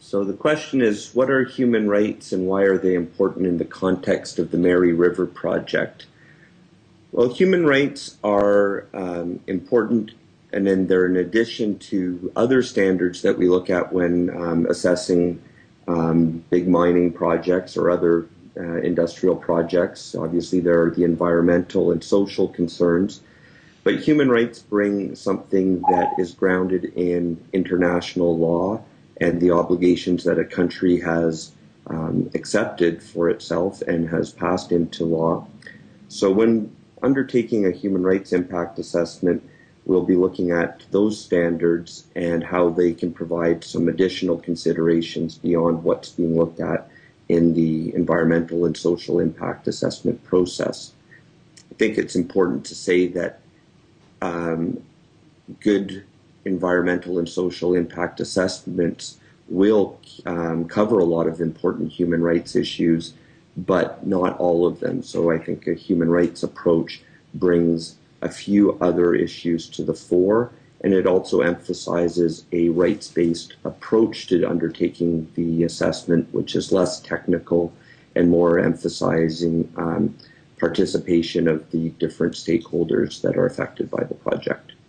So the question is, what are human rights and why are they important in the context of the Mary River Project? Well, human rights are important, and then they're in addition to other standards that we look at when assessing big mining projects or other industrial projects. Obviously, there are the environmental and social concerns, but human rights bring something that is grounded in international law and the obligations that a country has accepted for itself and has passed into law. So when undertaking a human rights impact assessment, we'll be looking at those standards and how they can provide some additional considerations beyond what's being looked at in the environmental and social impact assessment process. I think it's important to say that good environmental and social impact assessments will cover a lot of important human rights issues, but not all of them. So I think a human rights approach brings a few other issues to the fore, and it also emphasizes a rights-based approach to undertaking the assessment, which is less technical and more emphasizing participation of the different stakeholders that are affected by the project.